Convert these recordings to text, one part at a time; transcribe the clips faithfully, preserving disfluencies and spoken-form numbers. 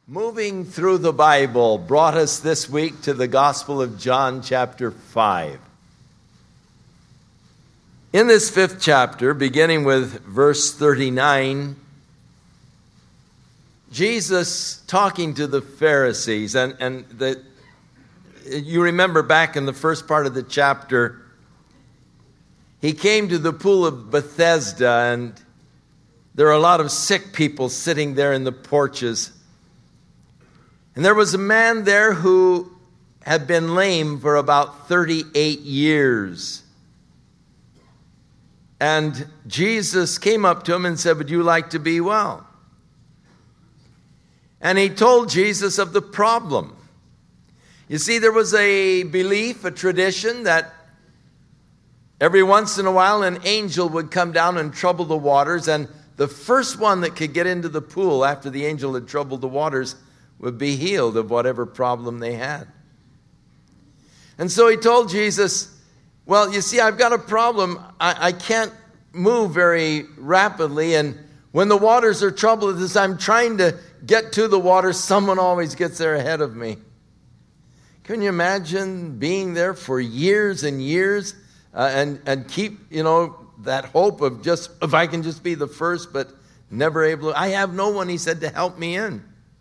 Moving through the Bible brought us this week to the Gospel of John, chapter five. In this fifth chapter, beginning with verse thirty-nine, Jesus talking to the Pharisees, and, and the, you remember back in the first part of the chapter, he came to the pool of Bethesda, and there are a lot of sick people sitting there in the porches. And there was a man there who had been lame for about thirty-eight years. And Jesus came up to him and said, "Would you like to be well?" And he told Jesus of the problem. You see, there was a belief, a tradition, that every once in a while an angel would come down and trouble the waters, and the first one that could get into the pool after the angel had troubled the waters would be healed of whatever problem they had. And so he told Jesus, well, you see, I've got a problem. I, I can't move very rapidly, and when the waters are troubled, as I'm trying to get to the water, someone always gets there ahead of me. Can you imagine being there for years and years uh, and, and keep, you know, that hope of just, if I can just be the first, but never able to. I have no one, he said, to help me in.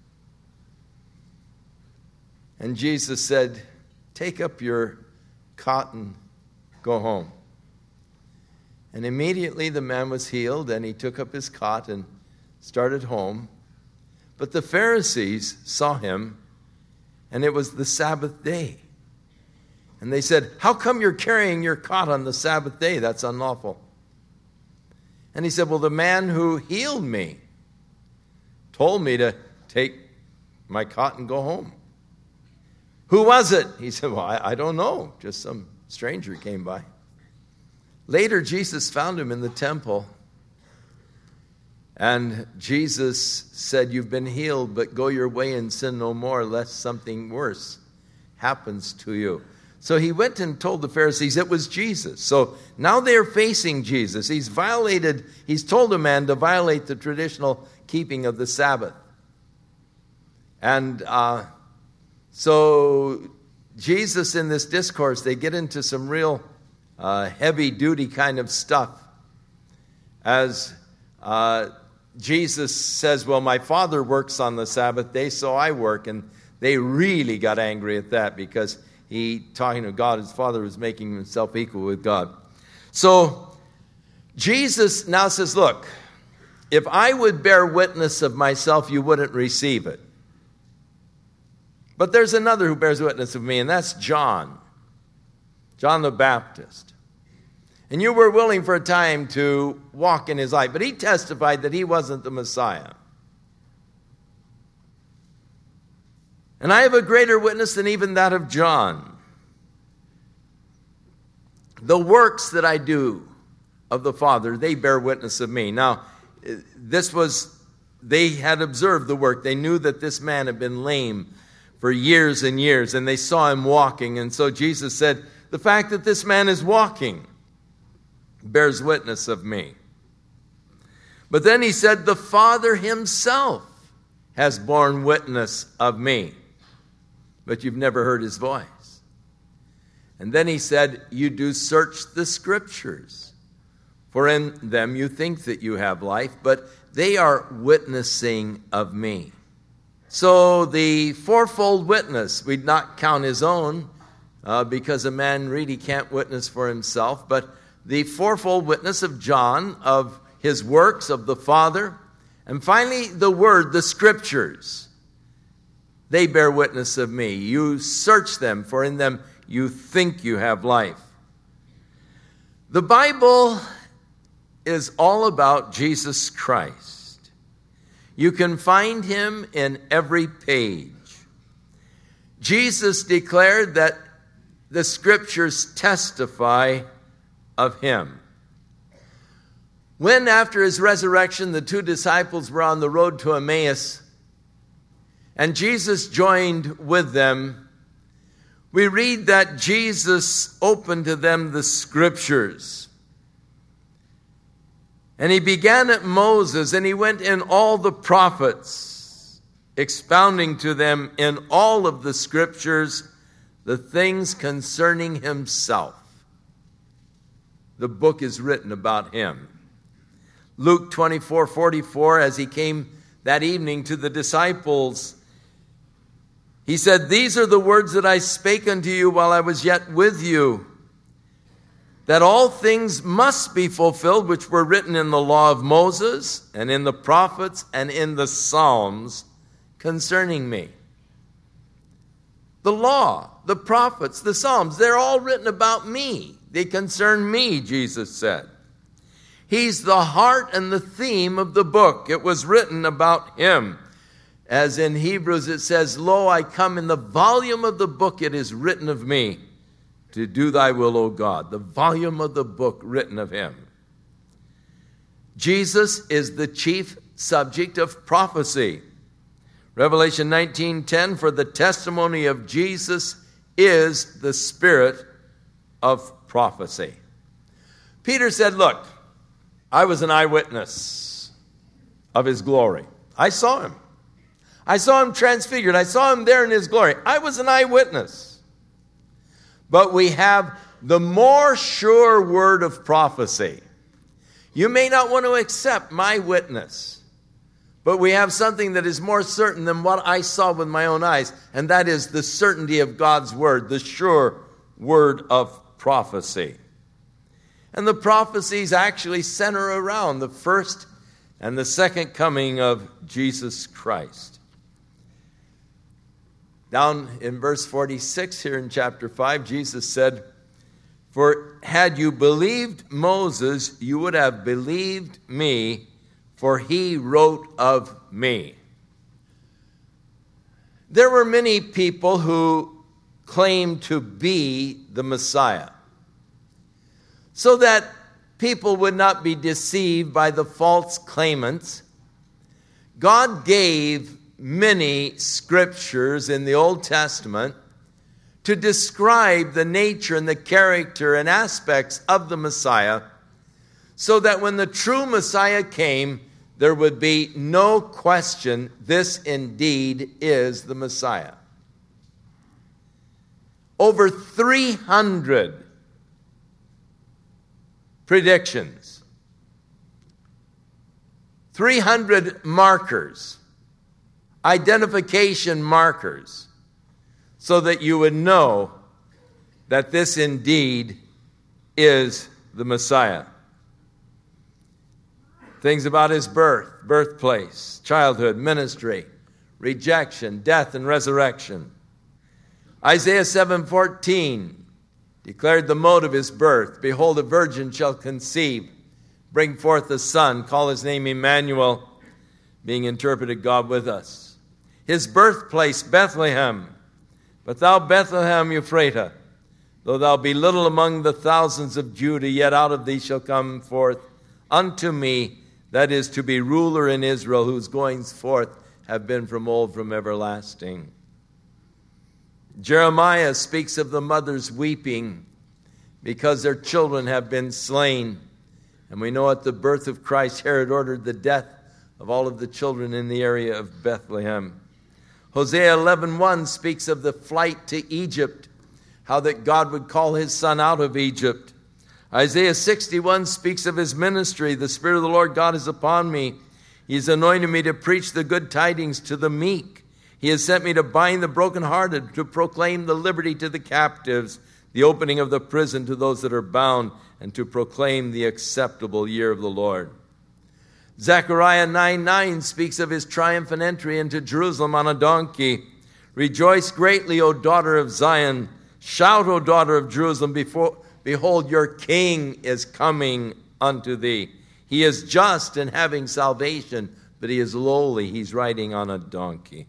And Jesus said, "Take up your cot and go home." And immediately the man was healed, and he took up his cot and started home. But the Pharisees saw him, and it was the Sabbath day. And they said, "How come you're carrying your cot on the Sabbath day? That's unlawful." And he said, "Well, the man who healed me told me to take my cot and go home." "Who was it?" He said, "Well, I, I don't know. Just some stranger came by." Later, Jesus found him in the temple. And Jesus said, "You've been healed, but go your way and sin no more, lest something worse happens to you." So he went and told the Pharisees it was Jesus. So now they're facing Jesus. He's violated, he's told a man to violate the traditional keeping of the Sabbath. And uh, so Jesus, in this discourse, they get into some real uh, heavy-duty kind of stuff. As uh, Jesus says, "Well, my Father works on the Sabbath day, so I work." And they really got angry at that because he, talking to God, his Father was making himself equal with God. So Jesus now says, "Look, if I would bear witness of myself, you wouldn't receive it. But there's another who bears witness of me, and that's John, John the Baptist. And you were willing for a time to walk in his light, but he testified that he wasn't the Messiah. And I have a greater witness than even that of John. The works that I do of the Father, they bear witness of me." Now, this was, they had observed the work. They knew that this man had been lame for years and years, and they saw him walking. And so Jesus said, "The fact that this man is walking bears witness of me." But then he said, "The Father himself has borne witness of me, but you've never heard his voice." And then he said, "You do search the Scriptures, for in them you think that you have life, but they are witnessing of me." So the fourfold witness, we'd not count his own, uh, because a man really can't witness for himself, but the fourfold witness of John, of his works, of the Father, and finally the Word, the Scriptures, they bear witness of me. You search them, for in them you think you have life. The Bible is all about Jesus Christ. You can find him in every page. Jesus declared that the Scriptures testify of him. When, after his resurrection, the two disciples were on the road to Emmaus, and Jesus joined with them, we read that Jesus opened to them the Scriptures. And he began at Moses, and he went in all the prophets. expounding to them in all of the scriptures the things concerning himself. The book is written about him. Luke twenty-four forty-four, as he came that evening to the disciples, he said, "These are the words that I spake unto you while I was yet with you, that all things must be fulfilled which were written in the law of Moses and in the prophets and in the Psalms concerning me." The law, the prophets, the Psalms, they're all written about me. They concern me, Jesus said. He's the heart and the theme of the book. It was written about him. As in Hebrews it says, "Lo, I come in the volume of the book, it is written of me, to do thy will, O God." The volume of the book written of him. Jesus is the chief subject of prophecy. Revelation nineteen ten, "For the testimony of Jesus is the spirit of prophecy." Peter said, "Look, I was an eyewitness of his glory. I saw him. I saw him transfigured. I saw him there in his glory. I was an eyewitness. But we have the more sure word of prophecy. You may not want to accept my witness, but we have something that is more certain than what I saw with my own eyes, and that is the certainty of God's word, the sure word of prophecy. And the prophecies actually center around the first and the second coming of Jesus Christ. Down in verse forty-six here in chapter five, Jesus said, "For had you believed Moses, you would have believed me, for he wrote of me." There were many people who claimed to be the Messiah, so that people would not be deceived by the false claimants. God gave many scriptures in the Old Testament to describe the nature and the character and aspects of the Messiah, so that when the true Messiah came, there would be no question, this indeed is the Messiah. Over three hundred predictions, three hundred markers, identification markers, so that you would know that this indeed is the Messiah. Things about his birth, birthplace, childhood, ministry, rejection, death, and resurrection. Isaiah seven fourteen declared the mode of his birth. "Behold, a virgin shall conceive, bring forth a son, call his name Emmanuel," being interpreted, God with us. His birthplace, Bethlehem. "But thou, Bethlehem Ephratah, though thou be little among the thousands of Judah, yet out of thee shall come forth unto me, that is to be ruler in Israel, whose goings forth have been from old, from everlasting." Jeremiah speaks of the mothers weeping because their children have been slain. And we know at the birth of Christ, Herod ordered the death of all of the children in the area of Bethlehem. Hosea eleven one speaks of the flight to Egypt, how that God would call his son out of Egypt. Isaiah sixty-one speaks of his ministry. "The Spirit of the Lord God is upon me. He has anointed me to preach the good tidings to the meek. He has sent me to bind the brokenhearted, to proclaim the liberty to the captives, the opening of the prison to those that are bound, and to proclaim the acceptable year of the Lord." Zechariah nine nine speaks of his triumphant entry into Jerusalem on a donkey. "Rejoice greatly, O daughter of Zion. Shout, O daughter of Jerusalem, before, behold, your king is coming unto thee. He is just and having salvation, but he is lowly. He's riding on a donkey."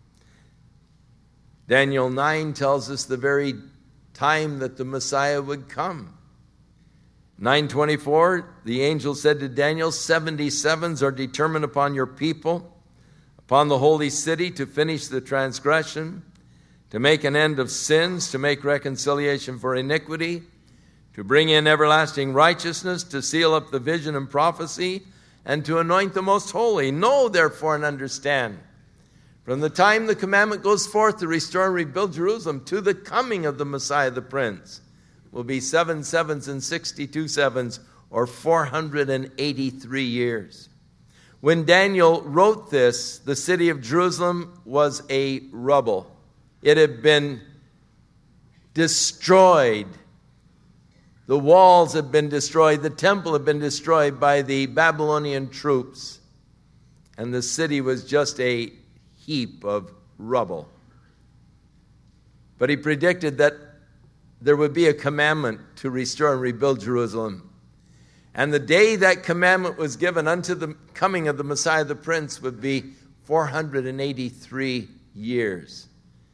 Daniel nine tells us the very time that the Messiah would come. nine twenty-four, the angel said to Daniel, seventy sevens are determined upon your people, upon the holy city, to finish the transgression, to make an end of sins, to make reconciliation for iniquity, to bring in everlasting righteousness, to seal up the vision and prophecy, and to anoint the most holy. Know therefore and understand. From the time the commandment goes forth to restore and rebuild Jerusalem to the coming of the Messiah the Prince will be seven sevens and sixty-two sevens, or four hundred eighty-three years. When Daniel wrote this, the city of Jerusalem was a rubble. It had been destroyed. The walls had been destroyed. The temple had been destroyed by the Babylonian troops. And the city was just a heap of rubble. But he predicted that there would be a commandment to restore and rebuild Jerusalem. And the day that commandment was given unto the coming of the Messiah the Prince would be four hundred eighty-three years.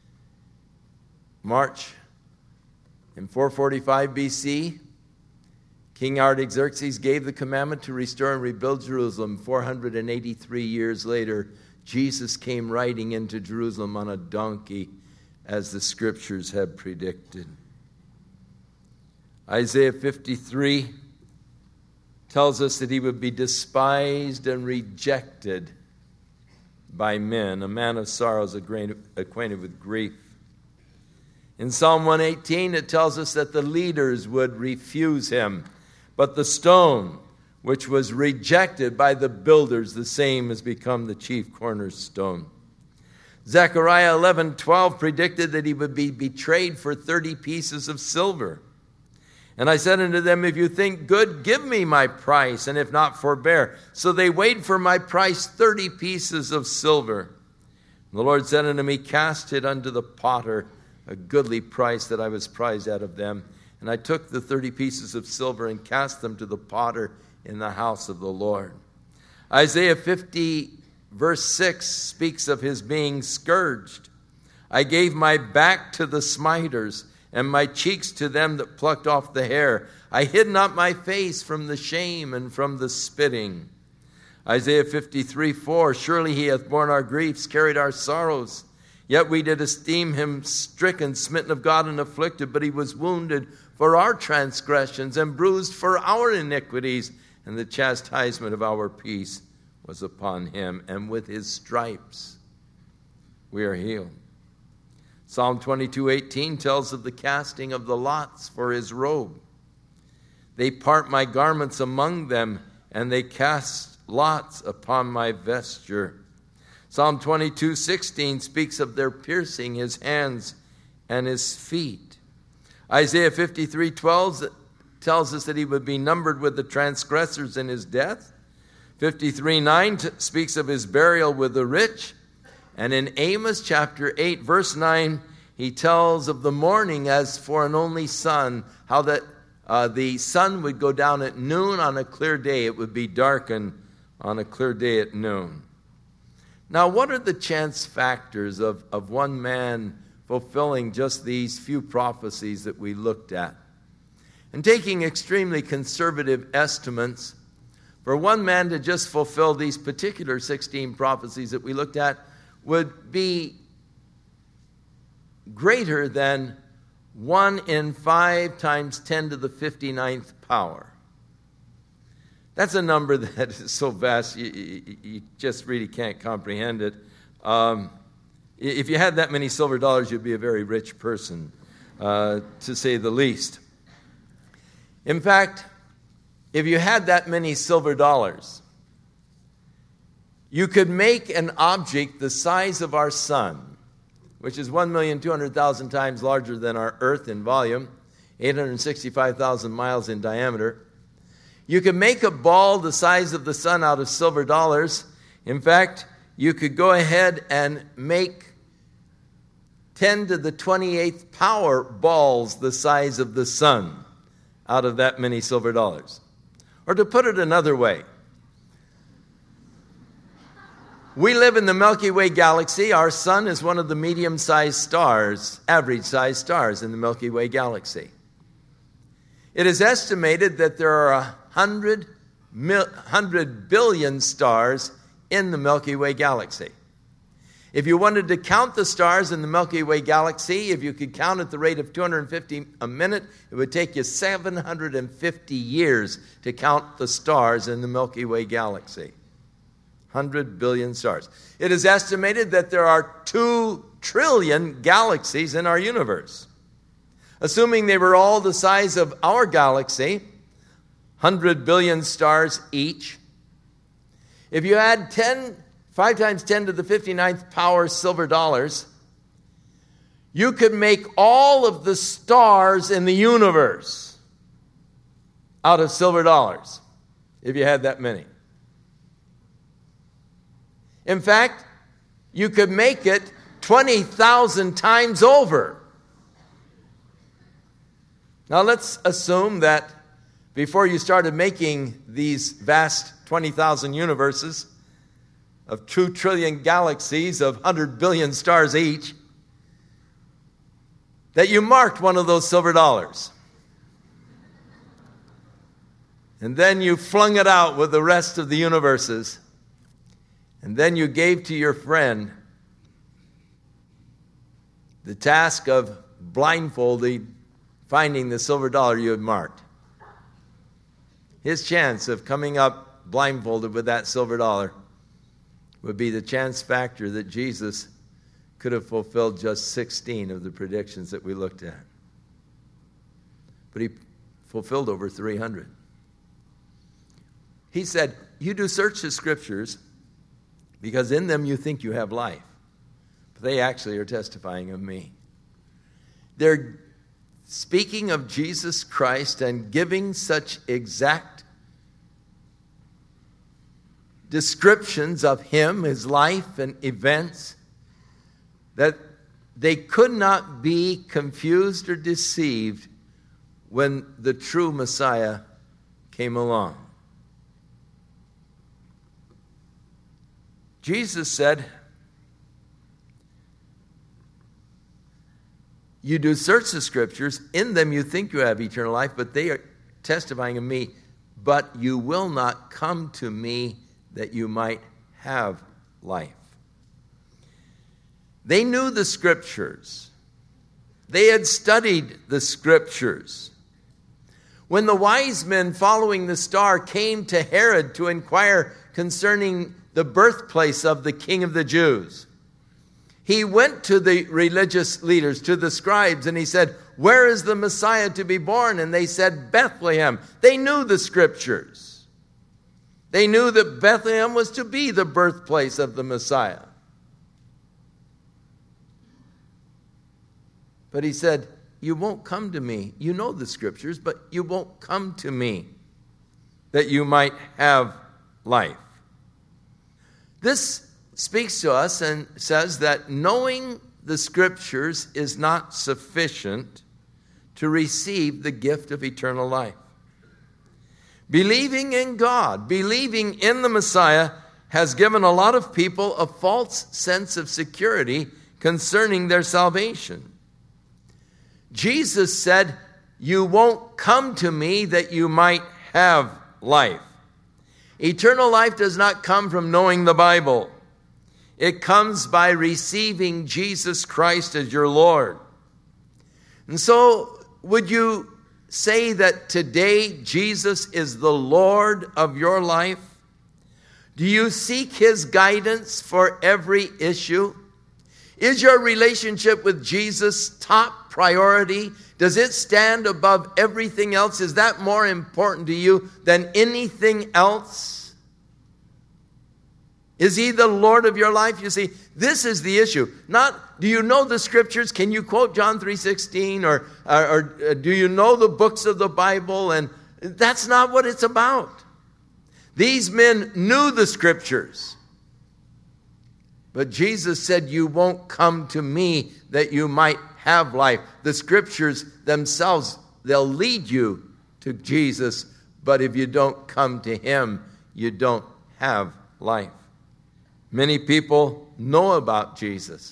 March in four forty-five B C, King Artaxerxes gave the commandment to restore and rebuild Jerusalem. four hundred eighty-three years later, Jesus came riding into Jerusalem on a donkey, as the scriptures had predicted. Isaiah fifty-three tells us that he would be despised and rejected by men, a man of sorrows, acquainted with grief. In Psalm one eighteen, it tells us that the leaders would refuse him, but the stone, which was rejected by the builders, the same has become the chief cornerstone. Zechariah eleven twelve predicted that he would be betrayed for thirty pieces of silver. And I said unto them, if you think good, give me my price, and if not, forbear. So they weighed for my price thirty pieces of silver. And the Lord said unto me, cast it unto the potter, a goodly price that I was prized out of them. And I took the thirty pieces of silver and cast them to the potter in the house of the Lord. Isaiah fifty, verse six, speaks of his being scourged. I gave my back to the smiters, and my cheeks to them that plucked off the hair. I hid not my face from the shame and from the spitting. Isaiah fifty-three four, surely he hath borne our griefs, carried our sorrows. Yet we did esteem him stricken, smitten of God, and afflicted. But he was wounded for our transgressions, and bruised for our iniquities. And the chastisement of our peace was upon him. And with his stripes we are healed. Psalm twenty-two eighteen tells of the casting of the lots for his robe. They part my garments among them, and they cast lots upon my vesture. Psalm twenty-two sixteen speaks of their piercing his hands and his feet. Isaiah fifty-three twelve tells us that he would be numbered with the transgressors in his death. fifty-three nine t- speaks of his burial with the rich. And in Amos chapter eight, verse nine, he tells of the mourning as for an only son, how that uh, the sun would go down at noon on a clear day. It would be darkened on a clear day at noon. Now, what are the chance factors of, of one man fulfilling just these few prophecies that we looked at? And taking extremely conservative estimates, for one man to just fulfill these particular sixteen prophecies that we looked at would be greater than one in five times ten to the fifty-ninth power. That's a number that is so vast, you, you, you just really can't comprehend it. Um, if you had that many silver dollars, you'd be a very rich person, uh, to say the least. In fact, if you had that many silver dollars, you could make an object the size of our sun, which is one million two hundred thousand times larger than our Earth in volume, eight hundred sixty-five thousand miles in diameter. You could make a ball the size of the sun out of silver dollars. In fact, you could go ahead and make ten to the twenty-eighth power balls the size of the sun out of that many silver dollars. Or to put it another way, we live in the Milky Way galaxy. Our sun is one of the medium-sized stars, average-sized stars in the Milky Way galaxy. It is estimated that there are a hundred, mil, hundred billion stars in the Milky Way galaxy. If you wanted to count the stars in the Milky Way galaxy, if you could count at the rate of two hundred fifty a minute, it would take you seven hundred fifty years to count the stars in the Milky Way galaxy. one hundred billion stars. It is estimated that there are two trillion galaxies in our universe. Assuming they were all the size of our galaxy, one hundred billion stars each. If you add ten, five times ten to the fifty-ninth power silver dollars, you could make all of the stars in the universe out of silver dollars, if you had that many. In fact, you could make it twenty thousand times over. Now let's assume that before you started making these vast twenty thousand universes of two trillion galaxies of one hundred billion stars each, that you marked one of those silver dollars. And then you flung it out with the rest of the universes. And then you gave to your friend the task of blindfolding, finding the silver dollar you had marked. His chance of coming up blindfolded with that silver dollar would be the chance factor that Jesus could have fulfilled just sixteen of the predictions that we looked at. But he fulfilled over three hundred. He said, you do search the scriptures because in them you think you have life. But they actually are testifying of me. They're speaking of Jesus Christ and giving such exact descriptions of him, his life and events, that they could not be confused or deceived when the true Messiah came along. Jesus said, you do search the scriptures, in them you think you have eternal life, but they are testifying of me, but you will not come to me that you might have life. They knew the scriptures. They had studied the scriptures. When the wise men following the star came to Herod to inquire concerning the birthplace of the King of the Jews, he went to the religious leaders, to the scribes, and he said, where is the Messiah to be born? And they said, Bethlehem. They knew the scriptures. They knew that Bethlehem was to be the birthplace of the Messiah. But he said, you won't come to me. You know the scriptures, but you won't come to me that you might have life. This speaks to us and says that knowing the scriptures is not sufficient to receive the gift of eternal life. Believing in God, believing in the Messiah, has given a lot of people a false sense of security concerning their salvation. Jesus said, you won't come to me that you might have life. Eternal life does not come from knowing the Bible. It comes by receiving Jesus Christ as your Lord. And so, would you say that today Jesus is the Lord of your life? Do you seek his guidance for every issue? Is your relationship with Jesus top priority? Does it stand above everything else? Is that more important to you than anything else? Is he the Lord of your life? You see, this is the issue. Not, do you know the scriptures? Can you quote John three sixteen? Or, or, or do you know the books of the Bible? And that's not what it's about. These men knew the scriptures. But Jesus said, you won't come to me that you might have life. The scriptures themselves, they'll lead you to Jesus. But if you don't come to him, you don't have life. Many people know about Jesus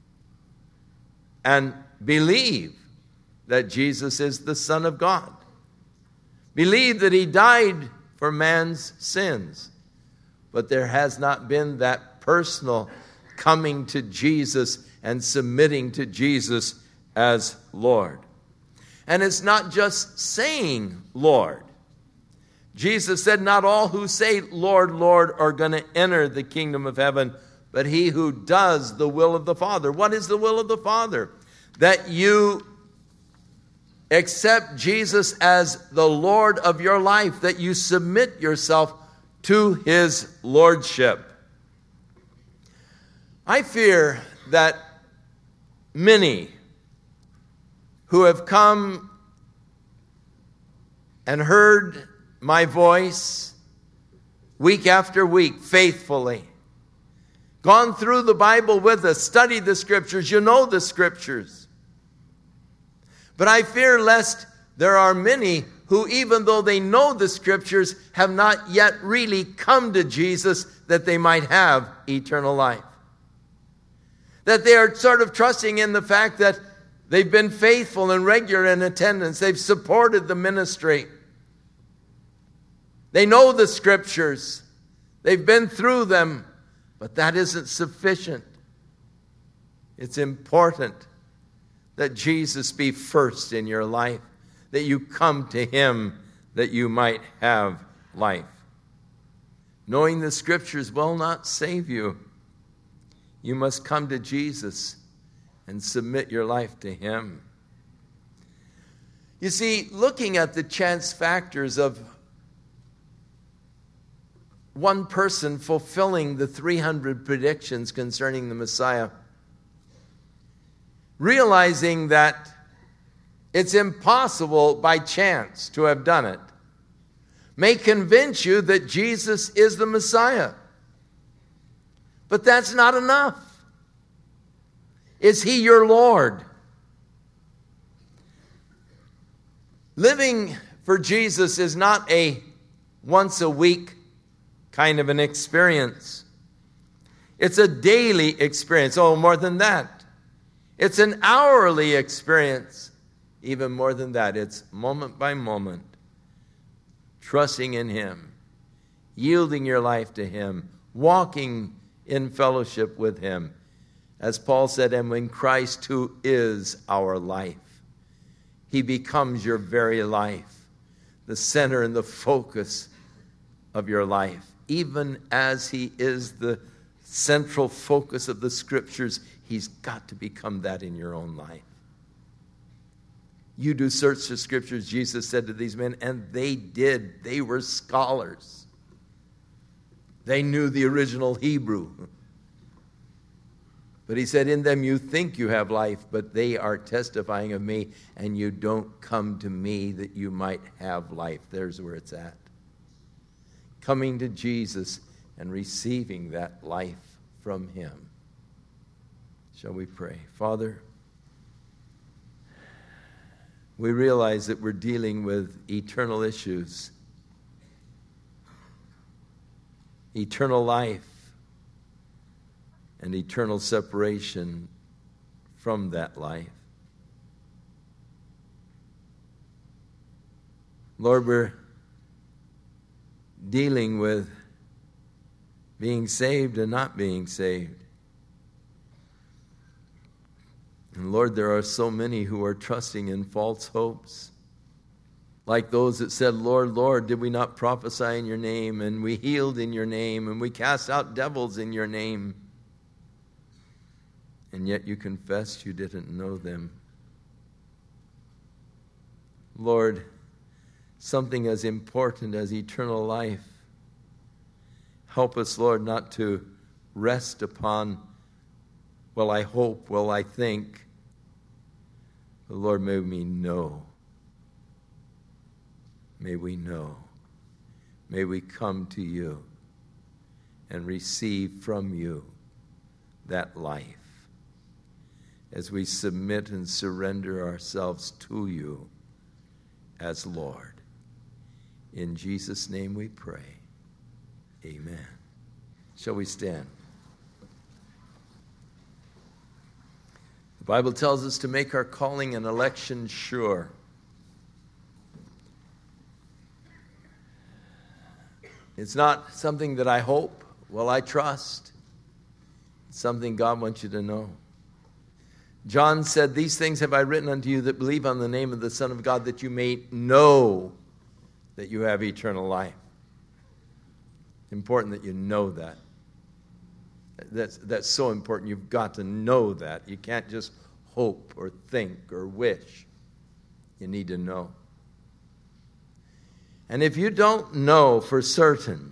and believe that Jesus is the Son of God. Believe that he died for man's sins. But there has not been that personal coming to Jesus and submitting to Jesus as Lord. And it's not just saying Lord. Jesus said, not all who say, Lord, Lord, are going to enter the kingdom of heaven, but he who does the will of the Father. What is the will of the Father? That you accept Jesus as the Lord of your life, that you submit yourself to his lordship. I fear that many who have come and heard my voice week after week faithfully, gone through the Bible with us, studied the Scriptures, you know the Scriptures. But I fear lest there are many who, even though they know the Scriptures, have not yet really come to Jesus that they might have eternal life. That they are sort of trusting in the fact that they've been faithful and regular in attendance. They've supported the ministry. They know the Scriptures. They've been through them. But that isn't sufficient. It's important that Jesus be first in your life, that you come to him that you might have life. Knowing the Scriptures will not save you. You must come to Jesus and submit your life to him. You see, looking at the chance factors of one person fulfilling the three hundred predictions concerning the Messiah, realizing that it's impossible by chance to have done it, may convince you that Jesus is the Messiah. But that's not enough. Is he your Lord? Living for Jesus is not a once a week kind of an experience. It's a daily experience. Oh, more than that. It's an hourly experience. Even more than that. It's moment by moment. Trusting in him. Yielding your life to him. Walking in fellowship with him. As Paul said, and when Christ, who is our life, he becomes your very life. The center and the focus of your life. Even as he is the central focus of the Scriptures, he's got to become that in your own life. You do search the Scriptures, Jesus said to these men, and they did. They were scholars. They knew the original Hebrew. But he said, in them you think you have life, but they are testifying of me, and you don't come to me that you might have life. There's where it's at. Coming to Jesus and receiving that life from him. Shall we pray? Father, we realize that we're dealing with eternal issues. Eternal life and eternal separation from that life. Lord, we're dealing with being saved and not being saved. And Lord, there are so many who are trusting in false hopes. Like those that said, Lord, Lord, did we not prophesy in your name, and we healed in your name, and we cast out devils in your name? And yet you confessed you didn't know them. Lord, something as important as eternal life, help us, Lord, not to rest upon, well, I hope, well, I think. But Lord, may we know. May we know. May we come to you and receive from you that life as we submit and surrender ourselves to you as Lord. In Jesus' name we pray. Amen. Shall we stand? The Bible tells us to make our calling and election sure. It's not something that I hope, well, I trust. It's something God wants you to know. John said, these things have I written unto you that believe on the name of the Son of God, that you may know that you have eternal life. Important that you know that. That's, that's so important. You've got to know that. You can't just hope or think or wish. You need to know. And if you don't know for certain,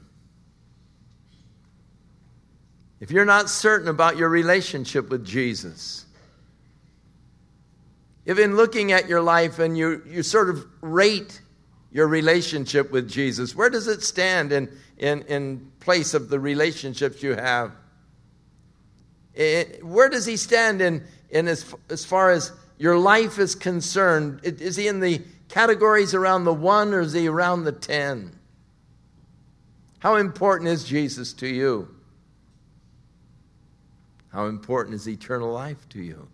if you're not certain about your relationship with Jesus, if in looking at your life and you, you sort of rate your relationship with Jesus, where does it stand in, in, in place of the relationships you have? It, where does he stand in, in as, as far as your life is concerned? Is he in the categories around the one, or is he around the ten? How important is Jesus to you? How important is eternal life to you?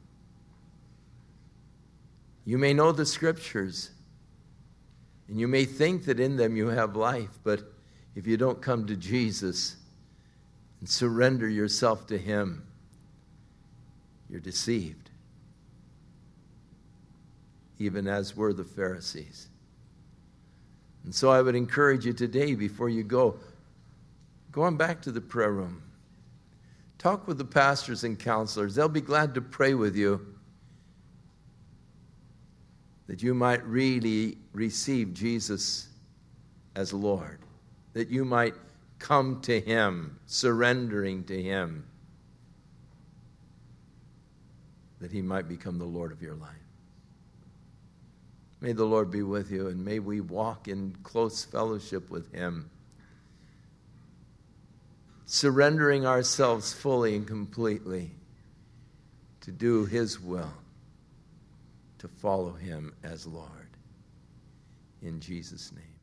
You may know the scriptures, and you may think that in them you have life, but if you don't come to Jesus and surrender yourself to him, you're deceived, even as were the Pharisees. And so I would encourage you today, before you go, go on back to the prayer room. Talk with the pastors and counselors. They'll be glad to pray with you, that you might really receive Jesus as Lord, that you might come to him, surrendering to him, that he might become the Lord of your life. May the Lord be with you, and may we walk in close fellowship with him, surrendering ourselves fully and completely to do his will, to follow him as Lord. In Jesus' name.